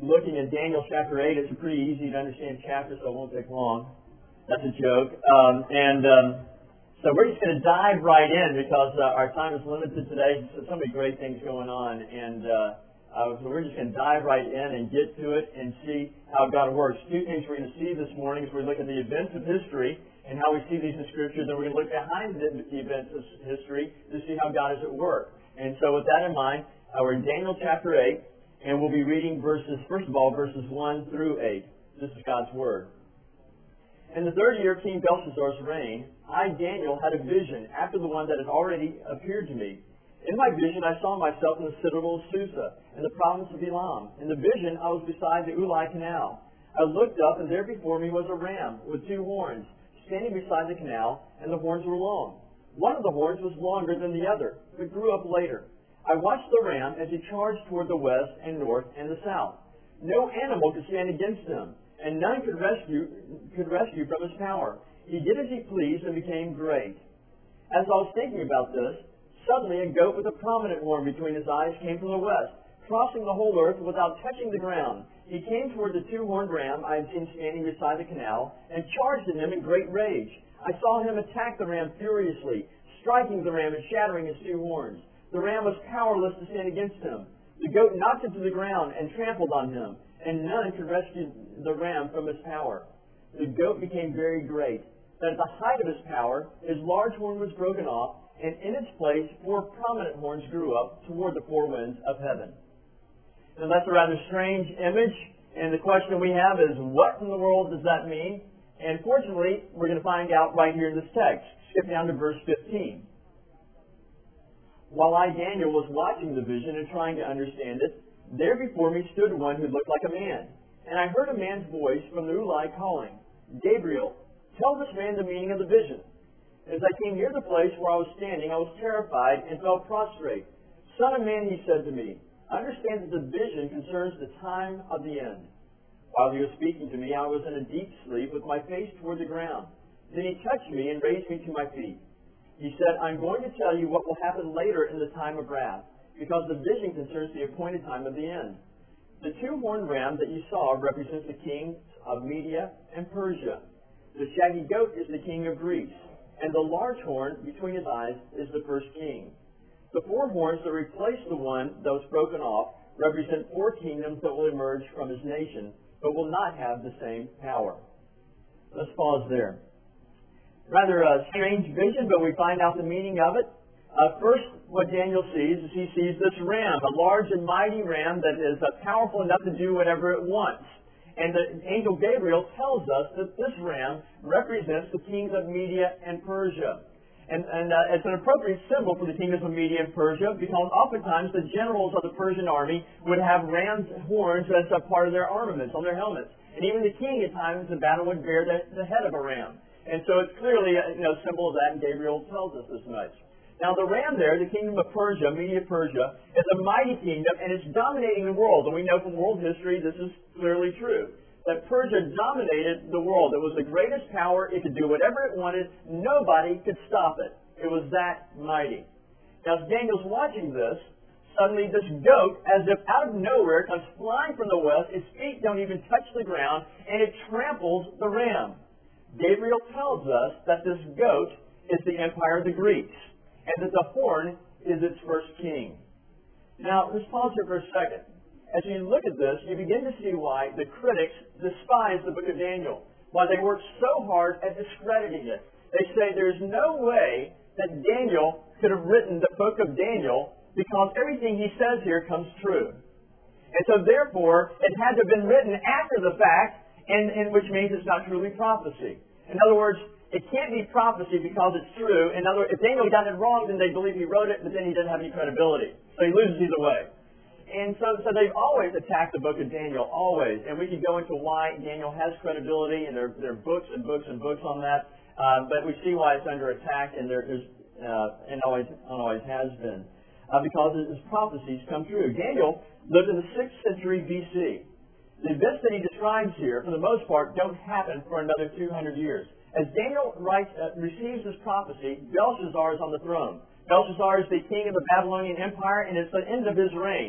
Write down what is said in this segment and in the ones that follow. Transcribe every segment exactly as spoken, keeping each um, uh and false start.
looking at Daniel chapter eight. It's a pretty easy to understand chapter, so it won't take long. That's a joke. Um, and um, so we're just going to dive right in because uh, our time is limited today. So, so many great things going on. And uh, uh, so we're just going to dive right in and get to it and see how God works. Two things we're going to see this morning is we're looking at the events of history and how we see these in Scripture. Then we're going to look behind the events of history to see how God is at work. And so with that in mind, uh, we're in Daniel chapter eight, and we'll be reading verses, first of all, verses one through eight. This is God's Word. In the third year of King Belshazzar's reign, I, Daniel, had a vision after the one that had already appeared to me. In my vision, I saw myself in the citadel of Susa, in the province of Elam. In the vision, I was beside the Ulai Canal. I looked up, and there before me was a ram with two horns, standing beside the canal, and the horns were long. One of the horns was longer than the other, but grew up later. I watched the ram as he charged toward the west and north and the south. No animal could stand against him, and none could rescue could rescue from his power. He did as he pleased and became great. As I was thinking about this, suddenly a goat with a prominent horn between his eyes came from the west, crossing the whole earth without touching the ground. He came toward the two-horned ram I had seen standing beside the canal, and charged at him in great rage. I saw him attack the ram furiously, striking the ram and shattering his two horns. The ram was powerless to stand against him. The goat knocked him to the ground and trampled on him, and none could rescue the ram from his power. The goat became very great, that at the height of his power, his large horn was broken off, and in its place four prominent horns grew up toward the four winds of heaven. Now that's a rather strange image, and the question we have is, what in the world does that mean? And fortunately, we're going to find out right here in this text. Skip down to verse fifteen. While I, Daniel, was watching the vision and trying to understand it, there before me stood one who looked like a man. And I heard a man's voice from the Ulai calling, Gabriel, tell this man the meaning of the vision. As I came near the place where I was standing, I was terrified and fell prostrate. Son of man, he said to me, understand that the vision concerns the time of the end. While he was speaking to me, I was in a deep sleep with my face toward the ground. Then he touched me and raised me to my feet. He said, I'm going to tell you what will happen later in the time of wrath, because the vision concerns the appointed time of the end. The two-horned ram that you saw represents the kings of Media and Persia. The shaggy goat is the king of Greece, and the large horn between his eyes is the first king. The four horns that replace the one that was broken off represent four kingdoms that will emerge from his nation, but will not have the same power. Let's pause there. Rather a strange vision, but we find out the meaning of it. Uh, first, what Daniel sees is he sees this ram, a large and mighty ram that is uh, powerful enough to do whatever it wants. And the angel Gabriel tells us that this ram represents the kings of Media and Persia. And, and uh, it's an appropriate symbol for the kingdoms of Media and Persia because oftentimes the generals of the Persian army would have ram's horns as a part of their armaments, on their helmets. And even the king at times in battle would bear the, the head of a ram. And so it's clearly a you know, symbol of that, and Gabriel tells us this much. Now the ram there, the kingdom of Persia, Media Persia, is a mighty kingdom, and it's dominating the world. And we know from world history this is clearly true. That Persia dominated the world. It was the greatest power. It could do whatever it wanted. Nobody could stop it. It was that mighty. Now as Daniel's watching this, suddenly this goat, as if out of nowhere, comes flying from the west. Its feet don't even touch the ground, and it tramples the ram. Gabriel tells us that this goat is the empire of the Greeks, and that the horn is its first king. Now, let's pause here for a second. As you look at this, you begin to see why the critics despise the book of Daniel, why they work so hard at discrediting it. They say there's no way that Daniel could have written the book of Daniel because everything he says here comes true. And so therefore, it had to have been written after the fact, and, and which means it's not truly prophecy. In other words, it can't be prophecy because it's true. In other words, if Daniel got it wrong, then they believe he wrote it, but then he doesn't have any credibility. So he loses either way. And so, so they've always attacked the book of Daniel, always. And we can go into why Daniel has credibility, and there, there are books and books and books on that. Uh, but we see why it's under attack, and there, there's uh, and always and always has been, uh, because his prophecies come true. Daniel lived in the sixth century B C. The events that he describes here, for the most part, don't happen for another two hundred years. As Daniel writes, uh, receives this prophecy, Belshazzar is on the throne. Belshazzar is the king of the Babylonian Empire, and it's the end of his reign.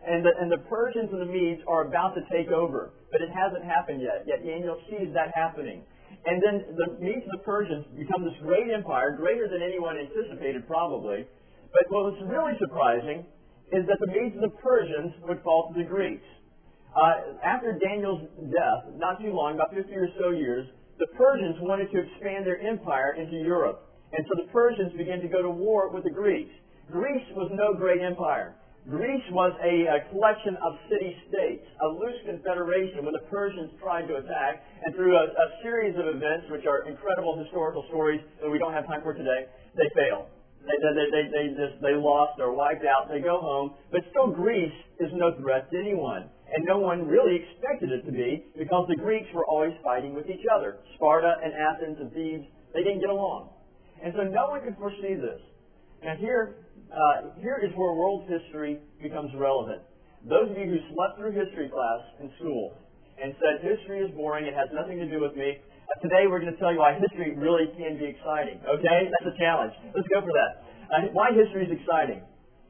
and the, and the Persians and the Medes are about to take over, but it hasn't happened yet. Yet Daniel sees that happening. And then the Medes and the Persians become this great empire, greater than anyone anticipated probably. But what was really surprising is that the Medes and the Persians would fall to the Greeks. Uh, after Daniel's death, not too long, about fifty or so years, the Persians wanted to expand their empire into Europe. And so the Persians began to go to war with the Greeks. Greece was no great empire. Greece was a, a collection of city-states, a loose confederation when the Persians tried to attack, and through a, a series of events, which are incredible historical stories that we don't have time for today, they failed. They, they, they, they, just, they lost, they're wiped out, they go home, but still Greece is no threat to anyone. And no one really expected it to be, because the Greeks were always fighting with each other. Sparta and Athens and Thebes, they didn't get along. And so no one could foresee this. Now here, uh, here is where world history becomes relevant. Those of you who slept through history class in school and said history is boring, it has nothing to do with me, uh, today we're going to tell you why history really can be exciting. Okay? That's a challenge. Let's go for that. Uh, why history is exciting.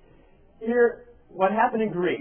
Here, what happened in Greece,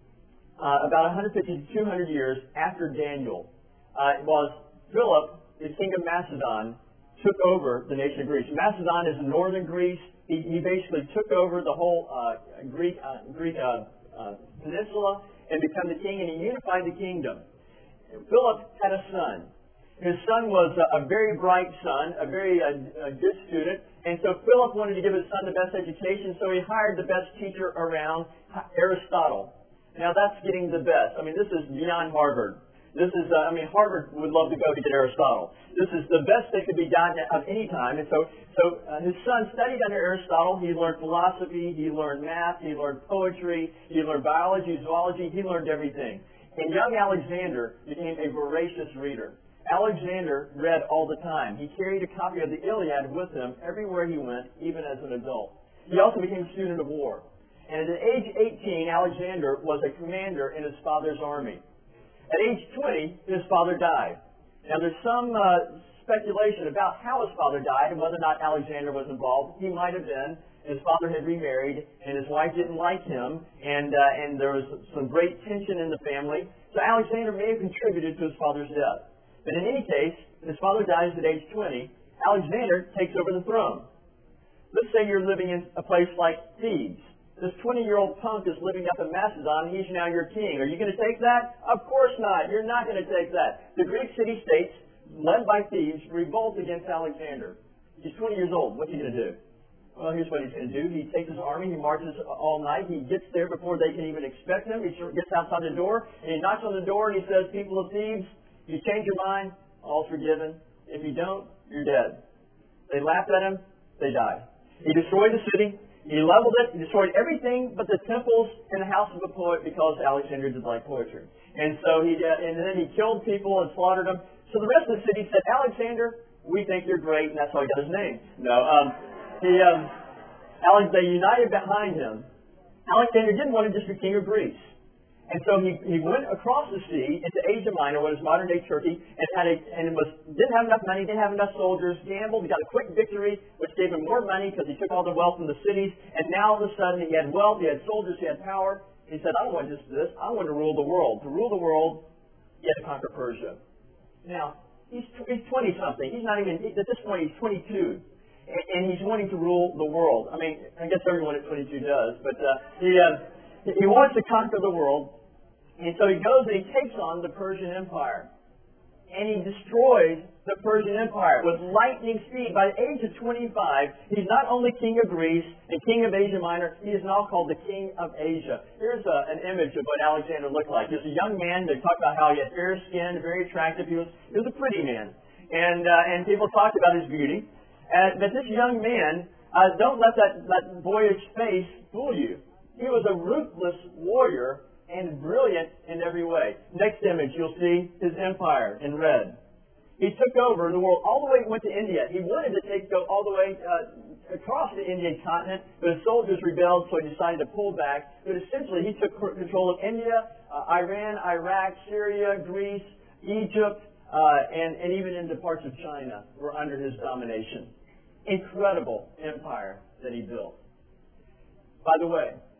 uh, about one hundred fifty to two hundred years after Daniel, uh, was Philip, the king of Macedon, took over the nation of Greece. Macedon is northern Greece. He, he basically took over the whole uh, Greek, uh, Greek uh, uh, peninsula and became the king, and he unified the kingdom. Philip had a son. His son was a, a very bright son, a very uh, a good student, and so Philip wanted to give his son the best education, so he hired the best teacher around, Aristotle. Now that's getting the best. I mean, this is beyond Harvard. This is, uh, I mean, Harvard would love to go to get Aristotle. This is the best that could be done at any time. And so, so uh, his son studied under Aristotle. He learned philosophy. He learned math. He learned poetry. He learned biology, zoology. He learned everything. And young Alexander became a voracious reader. Alexander read all the time. He carried a copy of the Iliad with him everywhere he went, even as an adult. He also became a student of war. And at age eighteen, Alexander was a commander in his father's army. At age twenty, his father died. Now, there's some uh, speculation about how his father died and whether or not Alexander was involved. He might have been. His father had remarried, and his wife didn't like him, and uh, and there was some great tension in the family. So Alexander may have contributed to his father's death. But in any case, his father dies at age twenty. Alexander takes over the throne. Let's say you're living in a place like Thebes. This twenty-year-old punk is living up in Macedon. He's now your king. Are you going to take that? Of course not. You're not going to take that. The Greek city-states, led by Thebes, revolt against Alexander. He's twenty years old. What's he going to do? Well, here's what he's going to do. He takes his army. He marches all night. He gets there before they can even expect him. He gets outside the door, and he knocks on the door, and he says, "People of Thebes, if you change your mind, all's forgiven. If you don't, you're dead." They laughed at him. They died. He destroyed the city. He leveled it. He destroyed everything but the temples and the house of a poet, because Alexander did like poetry. And so he uh, and then he killed people and slaughtered them. So the rest of the city said, "Alexander, we think you're great," and that's how he got his name. No, um, he um, Alex, they united behind him. Alexander didn't want to just be king of Greece. And so he, he went across the sea into Asia Minor, what is modern-day Turkey, and had a, and was didn't have enough money, didn't have enough soldiers, gambled, he got a quick victory, which gave him more money because he took all the wealth from the cities, and now all of a sudden he had wealth, he had soldiers, he had power. He said, "I don't want just this, I want to rule the world." To rule the world, he had to conquer Persia. Now, he's he's twenty-something. He's not even, at this point, he's twenty-two. And, and he's wanting to rule the world. I mean, I guess everyone at twenty-two does, but uh, he... Uh, He wants to conquer the world, and so he goes and he takes on the Persian Empire. And he destroys the Persian Empire with lightning speed. By the age of twenty-five, he's not only king of Greece and king of Asia Minor, he is now called the king of Asia. Here's a, an image of what Alexander looked like. He was a young man. They talk about how he had fair skin, very attractive. He was, he was a pretty man. And, uh, and people talked about his beauty. Uh, but this young man, uh, don't let that, that boyish face fool you. He was a ruthless warrior and brilliant in every way. Next image, you'll see his empire in red. He took over the world all the way, went to India. He wanted to take go all the way uh, across the Indian continent, but his soldiers rebelled, so he decided to pull back. But essentially, he took control of India, uh, Iran, Iraq, Syria, Greece, Egypt, uh, and, and even into parts of China were under his domination. Incredible empire that he built. By the way,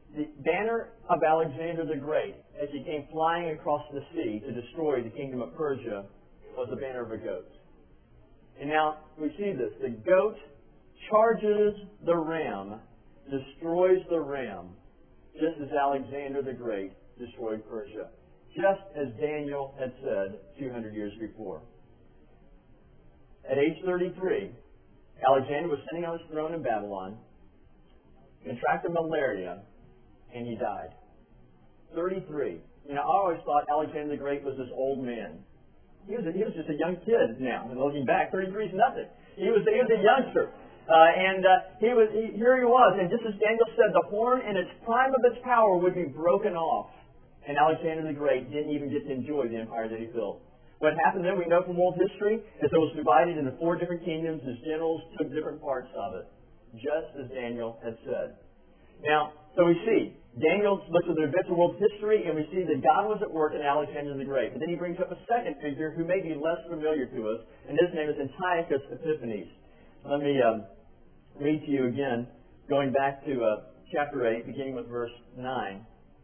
the banner of Alexander the Great, as he came flying across the sea to destroy the kingdom of Persia, was the banner of a goat. And now we see this. The goat charges the ram, destroys the ram, just as Alexander the Great destroyed Persia, just as Daniel had said two hundred years before. At age thirty-three, Alexander was sitting on his throne in Babylon, contracted malaria, and he died. thirty-three. You know, I always thought Alexander the Great was this old man. He was, a, he was just a young kid now. And looking back, thirty-three is nothing. He was, he was a youngster. Uh, and uh, he was he, here he was. And just as Daniel said, the horn in its prime of its power would be broken off. And Alexander the Great didn't even get to enjoy the empire that he built. What happened then, we know from world history, is it was divided into four different kingdoms. His generals took different parts of it, just as Daniel had said. Now, so we see, Daniel looks at the events of world history, and we see that God was at work in Alexander the Great. But then he brings up a second figure who may be less familiar to us, and his name is Antiochus Epiphanes. Let me um, read to you again, going back to uh, chapter eight, beginning with verse nine.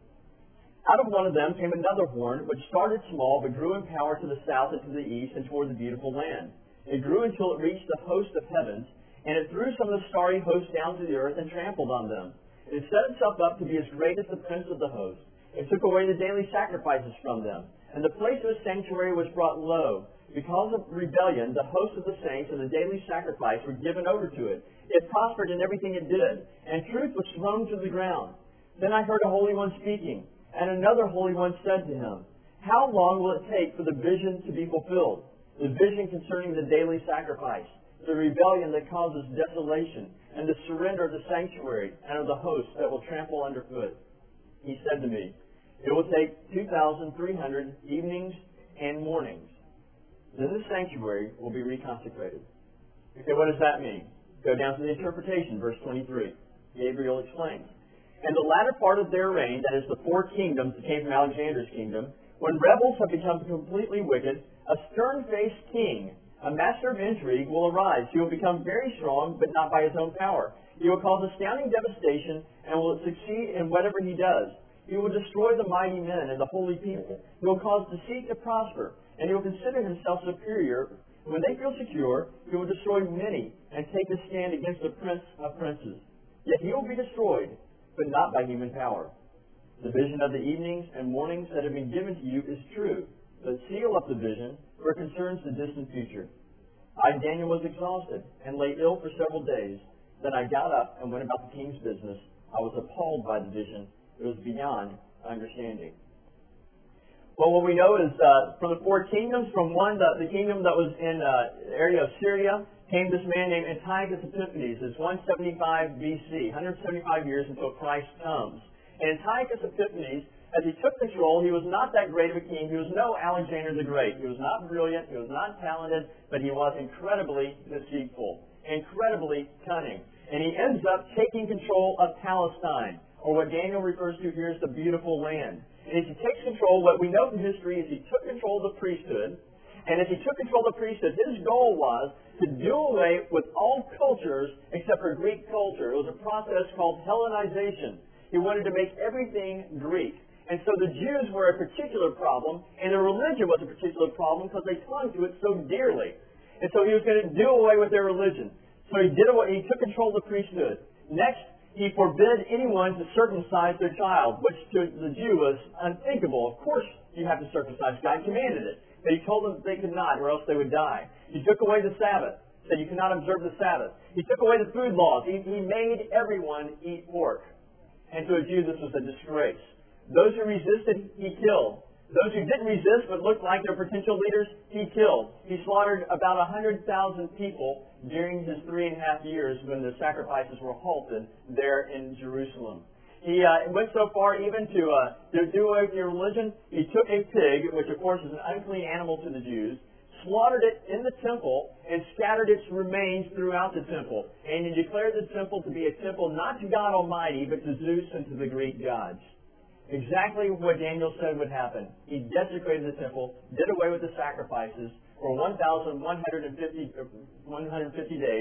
Out of one of them came another horn, which started small, but grew in power to the south and to the east and toward the beautiful land. It grew until it reached the host of heavens, and it threw some of the starry hosts down to the earth and trampled on them. It set itself up to be as great as the prince of the host. It took away the daily sacrifices from them, and the place of his sanctuary was brought low. Because of rebellion, the host of the saints and the daily sacrifice were given over to it. It prospered in everything it did, and truth was thrown to the ground. Then I heard a Holy One speaking, and another Holy One said to him, How long will it take for the vision to be fulfilled? The vision concerning the daily sacrifice, the rebellion that causes desolation, and the surrender of the sanctuary and of the host that will trample underfoot. He said to me, It will take two thousand three hundred evenings and mornings. Then the sanctuary will be reconsecrated. Okay, what does that mean? Go down to the interpretation, verse twenty-three. Gabriel explains. And the latter part of their reign, that is the four kingdoms that came from Alexander's kingdom, when rebels have become completely wicked, a stern-faced king, a master of intrigue, will arise. He will become very strong, but not by his own power. He will cause astounding devastation and will succeed in whatever he does. He will destroy the mighty men and the holy people. He will cause deceit to prosper, and he will consider himself superior. When they feel secure, he will destroy many and take a stand against the prince of princes. Yet he will be destroyed, but not by human power. The vision of the evenings and mornings that have been given to you is true, but seal up the vision, for it concerns the distant future. I, Daniel, was exhausted and lay ill for several days. Then I got up and went about the king's business. I was appalled by the vision. It was beyond understanding. Well, what we know is uh, from the four kingdoms, from one, the, the kingdom that was in uh, the area of Syria, came this man named Antiochus Epiphanes. It's one seventy-five B C, one hundred seventy-five years until Christ comes. And Antiochus Epiphanes, as he took control, he was not that great of a king. He was no Alexander the Great. He was not brilliant. He was not talented, but he was incredibly deceitful, incredibly cunning. And he ends up taking control of Palestine, or what Daniel refers to here as the beautiful land. And as he takes control, what we know from history is he took control of the priesthood. And as he took control of the priesthood, his goal was to do away with all cultures except for Greek culture. It was a process called Hellenization. He wanted to make everything Greek. And so the Jews were a particular problem, and their religion was a particular problem because they clung to it so dearly. And so he was going to do away with their religion. So he did away, he took control of the priesthood. Next, he forbid anyone to circumcise their child, which to the Jew was unthinkable. Of course you have to circumcise. God commanded it. But he told them that they could not, or else they would die. He took away the Sabbath. Said you cannot observe the Sabbath. He took away the food laws. He, he made everyone eat pork. And to a Jew, this was a disgrace. Those who resisted, he killed. Those who didn't resist but looked like their potential leaders, he killed. He slaughtered about one hundred thousand people during his three and a half years when the sacrifices were halted there in Jerusalem. He uh, went so far even to, uh, to do away with your religion. He took a pig, which of course is an unclean animal to the Jews, slaughtered it in the temple, and scattered its remains throughout the temple. And he declared the temple to be a temple not to God Almighty, but to Zeus and to the Greek gods. Exactly what Daniel said would happen. He desecrated the temple, did away with the sacrifices for one thousand one hundred fifty days,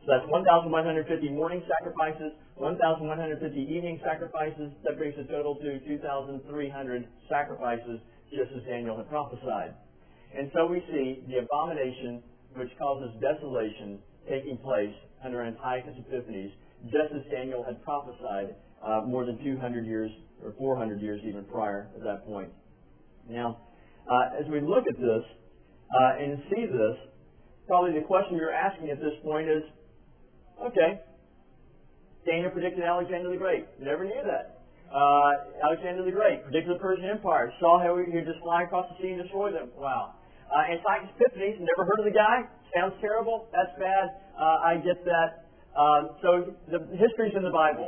So that's one thousand one hundred fifty morning sacrifices, one thousand one hundred fifty evening sacrifices. That brings the total to two thousand three hundred sacrifices, just as Daniel had prophesied. And so we see the abomination which causes desolation taking place under Antiochus Epiphanes, just as Daniel had prophesied uh, more than two hundred years, or four hundred years even prior at that point. Now, uh, as we look at this uh, and see this, probably the question you're asking at this point is, okay, Daniel predicted Alexander the Great. Never knew that. Uh, Alexander the Great predicted the Persian Empire. Saw how he would just fly across the sea and destroy them. Wow. Uh, Antiochus Epiphanes, never heard of the guy. Sounds terrible. That's bad. Uh, I get that. Um, so the history's in the Bible.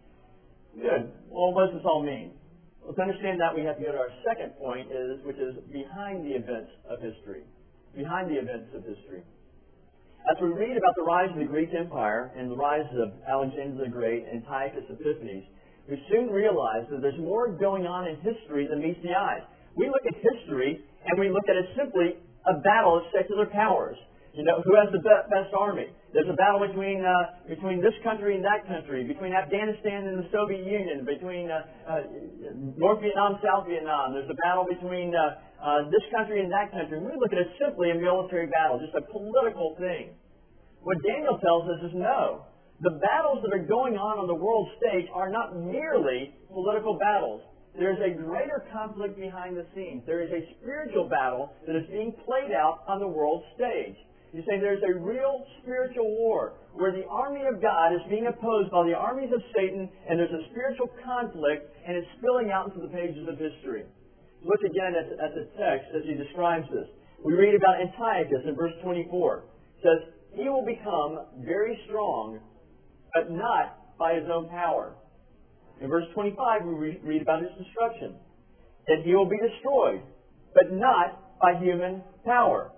Good. Well, what does this all mean? Well, to understand that, we have to go to our second point, is which is behind the events of history. Behind the events of history. As we read about the rise of the Greek Empire and the rise of Alexander the Great and Antiochus Epiphanes, we soon realize that there's more going on in history than meets the eyes. We look at history and we look at it simply a battle of secular powers. You know, who has the be- best army? There's a battle between uh, between this country and that country, between Afghanistan and the Soviet Union, between uh, uh, North Vietnam, South Vietnam. There's a battle between uh, uh, this country and that country. We look at it simply a military battle, just a political thing. What Daniel tells us is no. The battles that are going on on the world stage are not merely political battles. There is a greater conflict behind the scenes. There is a spiritual battle that is being played out on the world stage. You say there's a real spiritual war where the army of God is being opposed by the armies of Satan, and there's a spiritual conflict, and it's spilling out into the pages of history. Look again at, at the text as he describes this. We read about Antiochus in verse twenty-four. It says, he will become very strong, but not by his own power. In verse twenty-five, we read about his destruction. That he will be destroyed, but not by human power.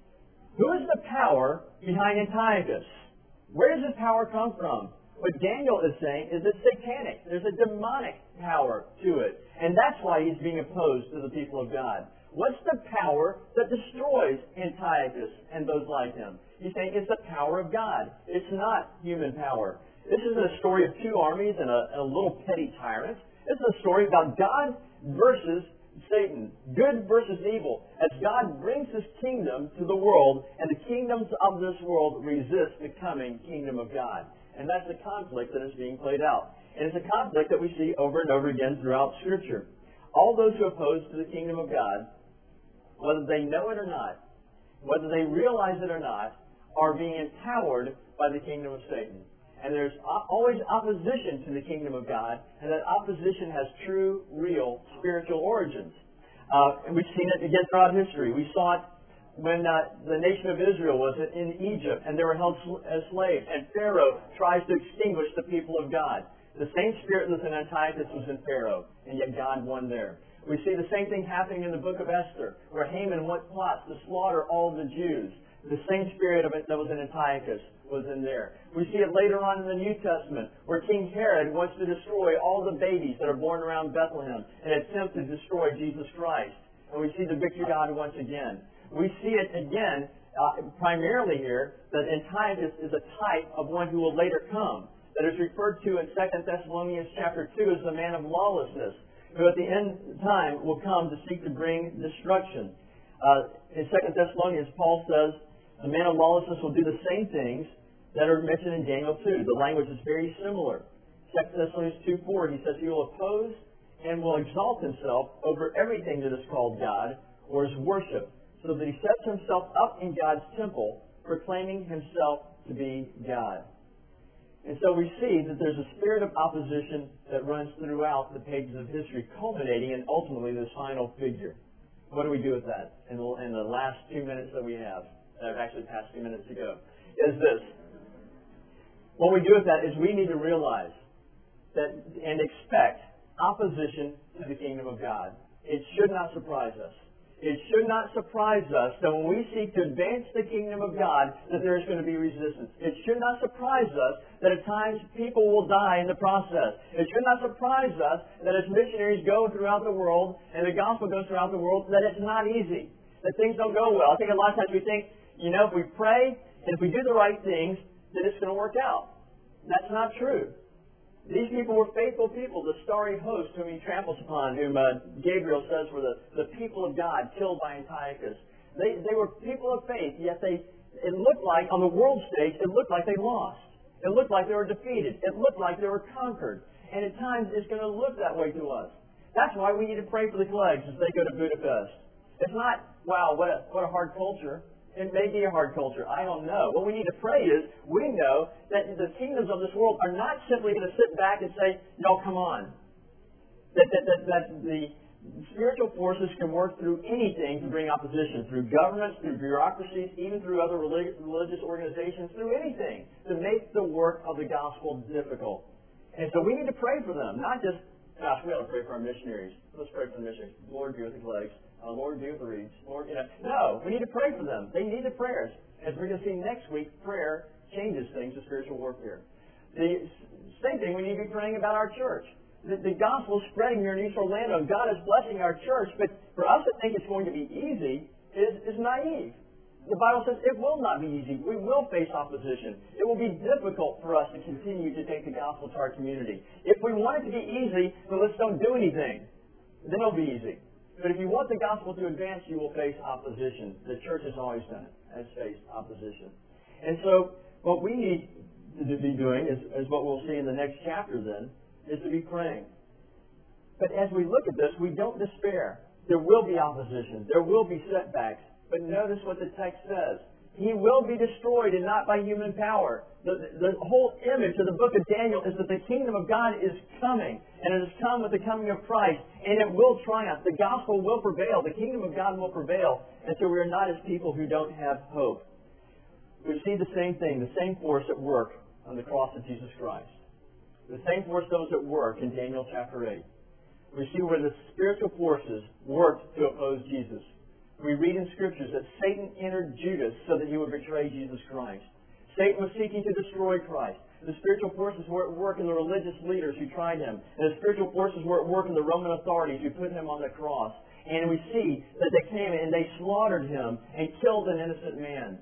Who is the power behind Antiochus? Where does his power come from? What Daniel is saying is it's satanic. There's a demonic power to it. And that's why he's being opposed to the people of God. What's the power that destroys Antiochus and those like him? He's saying it's the power of God. It's not human power. This isn't a story of two armies and a, a little petty tyrant. This is a story about God versus Satan, good versus evil, as God brings His kingdom to the world, and the kingdoms of this world resist the coming kingdom of God. And that's the conflict that is being played out. And it's a conflict that we see over and over again throughout Scripture. All those who oppose to the kingdom of God, whether they know it or not, whether they realize it or not, are being empowered by the kingdom of Satan. And there's always opposition to the kingdom of God, and that opposition has true, real, spiritual origins. Uh, and we've seen it again throughout history. We saw it when uh, the nation of Israel was in Egypt, and they were held as slaves, and Pharaoh tries to extinguish the people of God. The same spirit that was in Antiochus was in Pharaoh, and yet God won there. We see the same thing happening in the book of Esther, where Haman went plots to slaughter all of the Jews. The same spirit of it that was in Antiochus was in there. We see it later on in the New Testament, where King Herod wants to destroy all the babies that are born around Bethlehem and attempt to destroy Jesus Christ. And we see the victory of God once again. We see it again, uh, primarily here, that Antiochus is a type of one who will later come. That is referred to in Second Thessalonians chapter two as the man of lawlessness, who at the end time will come to seek to bring destruction. Uh, in Second Thessalonians, Paul says, the man of lawlessness will do the same things that are mentioned in Daniel two. The language is very similar. Second Thessalonians two four, he says he will oppose and will exalt himself over everything that is called God or is worship, so that he sets himself up in God's temple, proclaiming himself to be God. And so we see that there's a spirit of opposition that runs throughout the pages of history, culminating in ultimately this final figure. What do we do with that in the, in the last two minutes that we have? I've actually passed two minutes ago, is this. What we do with that is we need to realize that and expect opposition to the kingdom of God. It should not surprise us. It should not surprise us that when we seek to advance the kingdom of God, that there is going to be resistance. It should not surprise us that at times people will die in the process. It should not surprise us that as missionaries go throughout the world and the gospel goes throughout the world, that it's not easy, that things don't go well. I think a lot of times we think, you know, if we pray and if we do the right things, that it's going to work out. That's not true. These people were faithful people, the starry host whom he tramples upon, whom uh, Gabriel says were the, the people of God killed by Antiochus. They, they were people of faith, yet they, it looked like, on the world stage, it looked like they lost. It looked like they were defeated. It looked like they were conquered. And at times it's going to look that way to us. That's why we need to pray for the Cleggs as they go to Budapest. It's not, wow, what a, what a hard culture. It may be a hard culture. I don't know. What we need to pray is, we know that the kingdoms of this world are not simply going to sit back and say, no, come on. That, that, that, that the spiritual forces can work through anything to bring opposition, through governments, through bureaucracies, even through other religious organizations, through anything to make the work of the gospel difficult. And so we need to pray for them, not just, gosh, we ought to pray for our missionaries. Let's pray for the missionaries. Lord, be with the Cleggs. Uh, Lord, be with the Reeds. Lord, you know. No, we need to pray for them. They need the prayers. As we're going to see next week, prayer changes things to spiritual warfare. The same thing we need to be praying about our church. The, the gospel is spreading here in East Orlando, and God is blessing our church. But for us to think it's going to be easy is, is naive. The Bible says it will not be easy. We will face opposition. It will be difficult for us to continue to take the gospel to our community. If we want it to be easy, then let's don't do anything. Then it'll be easy. But if you want the gospel to advance, you will face opposition. The church has always done it, has faced opposition. And so what we need to be doing, is, is what we'll see in the next chapter then, is to be praying. But as we look at this, we don't despair. There will be opposition. There will be setbacks. But notice what the text says. He will be destroyed and not by human power. The, the whole image of the book of Daniel is that the kingdom of God is coming. And it has come with the coming of Christ. And it will triumph. The gospel will prevail. The kingdom of God will prevail. And so we are not as people who don't have hope. We see the same thing, the same force at work on the cross of Jesus Christ. The same force that was at work in Daniel chapter eight. We see where the spiritual forces worked to oppose Jesus. We read in Scriptures that Satan entered Judas so that he would betray Jesus Christ. Satan was seeking to destroy Christ. The spiritual forces were at work in the religious leaders who tried him. And the spiritual forces were at work in the Roman authorities who put him on the cross. And we see that they came and they slaughtered him and killed an innocent man.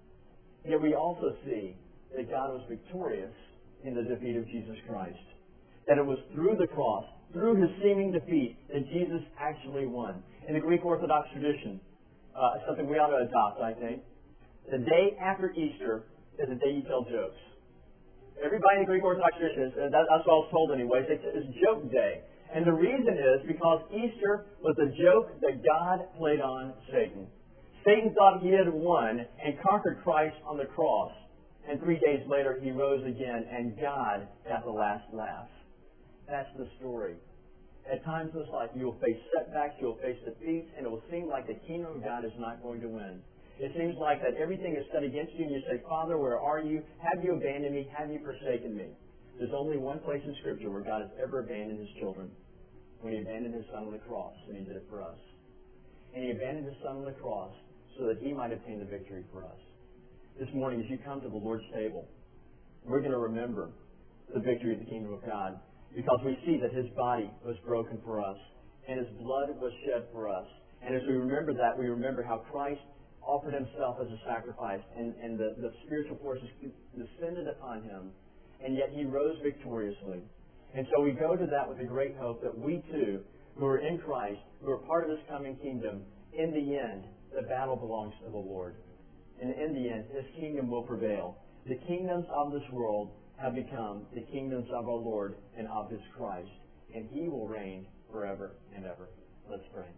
Yet we also see that God was victorious in the defeat of Jesus Christ. That it was through the cross, through his seeming defeat, that Jesus actually won. In the Greek Orthodox tradition, uh, something we ought to adopt, I think, the day after Easter is the day you tell jokes. Everybody in the Greek Orthodox tradition, is, that's what I was told anyway, it's joke day. And the reason is because Easter was a joke that God played on Satan. Satan thought he had won and conquered Christ on the cross. And three days later, he rose again, and God got the last laugh. That's the story. At times in this life, you will face setbacks, you will face defeats, and it will seem like the kingdom of God is not going to win. It seems like that everything is set against you, and you say, Father, where are you? Have you abandoned me? Have you forsaken me? There's only one place in Scripture where God has ever abandoned his children. When he abandoned his Son on the cross, and he did it for us. And he abandoned his Son on the cross so that he might obtain the victory for us. This morning, as you come to the Lord's table, we're going to remember the victory of the kingdom of God. Because we see that his body was broken for us, and his blood was shed for us. And as we remember that, we remember how Christ offered himself as a sacrifice, and, and the, the spiritual forces descended upon him, and yet he rose victoriously. And so we go to that with a great hope that we too, who are in Christ, who are part of his coming kingdom, in the end, the battle belongs to the Lord. And in the end, his kingdom will prevail. The kingdoms of this world have become the kingdoms of our Lord and of his Christ. And he will reign forever and ever. Let's pray.